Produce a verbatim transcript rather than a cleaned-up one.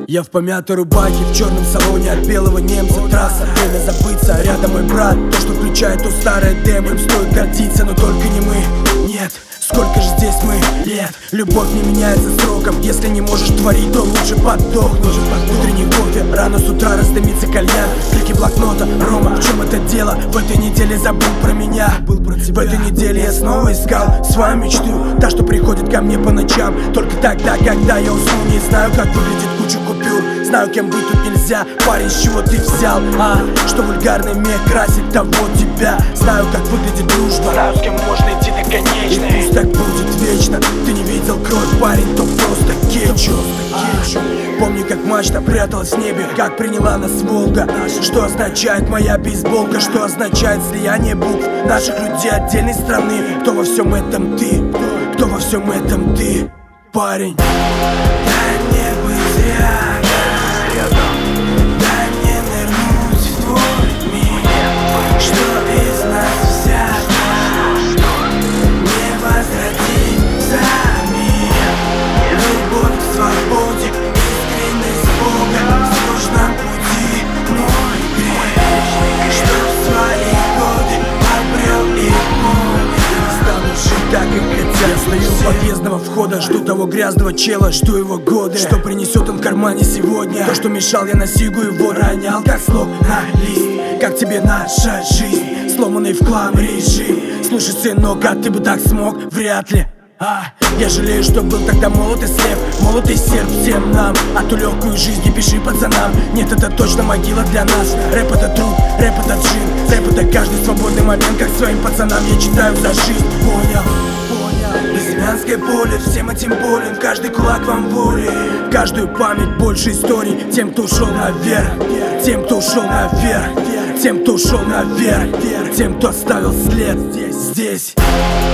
Я в помятой рубахе, в черном салоне от белого немца. Трасса, время забыться, а рядом мой брат. То, что включает то старое демо, им стоит гордиться, но только не мы. Нет, сколько же здесь мы лет. Любовь не меняется сроком. Если не можешь творить, то лучше подохнуть. Утренний кофе, рано с утра раздымится кальян. Клики блокнота, Рома, в чем это дело? В этой неделе забыл про меня. В этой неделе я снова искал свою мечту, та, что приходит ко мне по ночам. Только тогда, когда я усну, не знаю, как выглядит куча купюр. Знаю, кем быть тут нельзя. Парень, с чего ты взял? А, что вульгарный мех красит того тебя. Знаю, как выглядит дружба. Знаю, с кем можно идти до конечной. И пусть так будет вечно. Ты не видел кровь, парень, то просто кетчуп. Помню, как мачта пряталась в небе, как приняла нас Волга. Что означает моя бейсболка, что означает слияние букв наших людей отдельной страны. Кто во всем этом ты? Кто во всем этом ты, парень? Дай мне быть рядом, дай мне нырнуть в твой мир. Что из нас взято, не возвратить за мир. Любовь к свободе, искренность Бога в сложном пути мой грех. Что в свои годы обрел и понял. Не стану жить так, как хотят. Я стою у подъездного входа, жду того грязного чела, жду его годы. Что принесет он в кармане сегодня? То, что мешал, я на сигу его ронял, как слов на лист. Как тебе наша жизнь, сломанный в хлам режим. Слушай, сынок, а ты бы так смог? Вряд ли. А, я жалею, что был тогда молод и слеп, молод и серп всем нам. А ту легкую жизнь не пиши пацанам. Нет, это точно могила для нас. Рэп это труд, рэп это джин. Рэп это каждый свободный момент, как своим пацанам я читаю за жизнь. Понял, понял. Лесбиянское поле, всем этим болен. Каждый кулак вам воли, каждую память больше историй. Тем, кто ушел наверх, тем, кто ушел наверх, тем, кто ушел наверх, тем, кто оставил след здесь, здесь.